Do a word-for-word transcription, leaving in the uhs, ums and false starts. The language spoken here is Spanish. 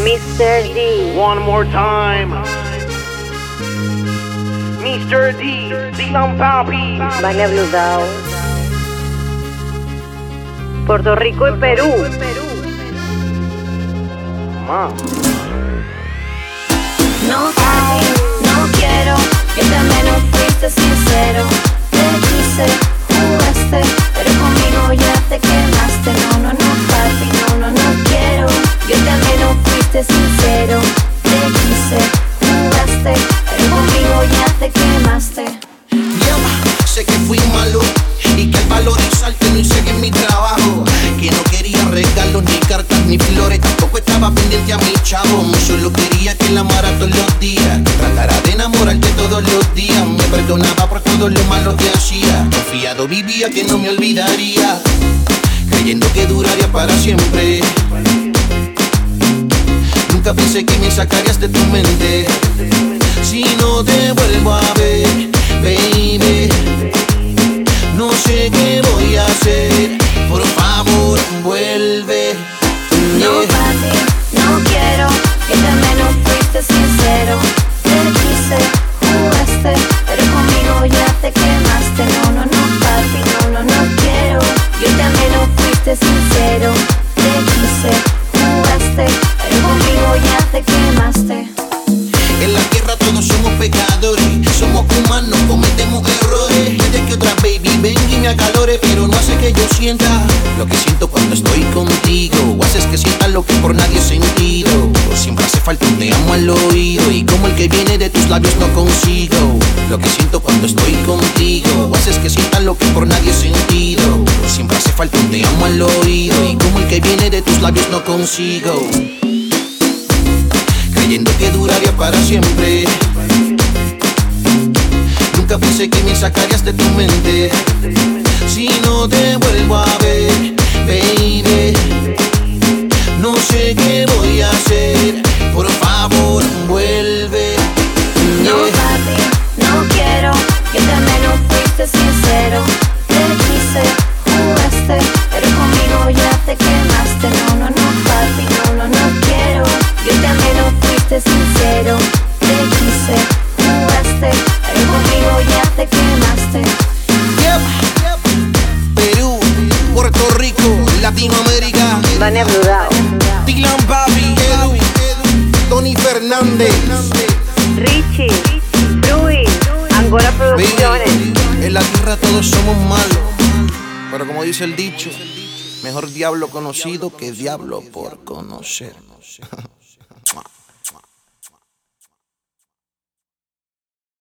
mister D. One more time. mister D, Dylan Papi. Vania Blue Dao. Puerto Rico y Perú. Ma. No, papi, no quiero que también no fuiste sincero. Te quise, jugaste, pero conmigo ya te quemaste. No, no, no, papi, no, no, no quiero. Yo también no fuiste sincero. Te quise, jugaste, pero conmigo ya te quemaste. Yeah, sé que fui malo y que al valorizarte no hice bien mi trabajo. Que no quería regalos, ni cartas, ni flores. Tampoco estaba pendiente a mi chavo. Solo quería que la amara todos los días, que tratara de enamorarte todos los días. Me perdonaba por todo lo malo que hacía. Confiado vivía que no me olvidaría, creyendo que duraría para siempre. Nunca pensé que me sacarías de tu mente. Si no te vuelvo a ver, baby, no sé qué voy a hacer. Por favor, vuelve. No, papi, no quiero que también no fuiste sincero. Te quise, jugaste, pero conmigo ya te quemaste. No, no, no, papi, no, no, no quiero. Yo también no fuiste sincero. Te quise, jugaste, pero conmigo ya te quemaste. En la tierra todos somos pecadores, somos humanos, cometemos errores. Puede que otra baby venga y me acalore, pero no hace que yo sienta lo que siento cuando estoy contigo. O haces que sienta lo que por nadie he sentido. Siempre hace falta un te amo al oído, y como el que viene de tus labios no consigo lo que siento cuando estoy contigo. O haces que sienta lo que por nadie he sentido. Siempre hace falta un te amo al oído, y como el que viene de tus labios no consigo, creyendo que duraría para siempre. Nunca pensé que me sacarías de tu mente. Si no te vuelvo a ver, baby, no sé qué voy a hacer. Por favor, vuelve. No, papi, no quiero que también no fuiste sincero. Te quise, jugaste, pero conmigo ya te quemaste. No, no, no, papi, no, no, no quiero. Yo también no fuiste sincero. Te quise, jugaste, pero conmigo ya te quemaste. Yep, yep. Perú, Puerto Rico, Latinoamérica. Vania Blue Dao. Dylan Papi, Edu, Tony Fernández. Richie, Rui, Angora Producciones. Baby, en la tierra todos somos malos, pero como dice el dicho, mejor diablo conocido que diablo por conocer.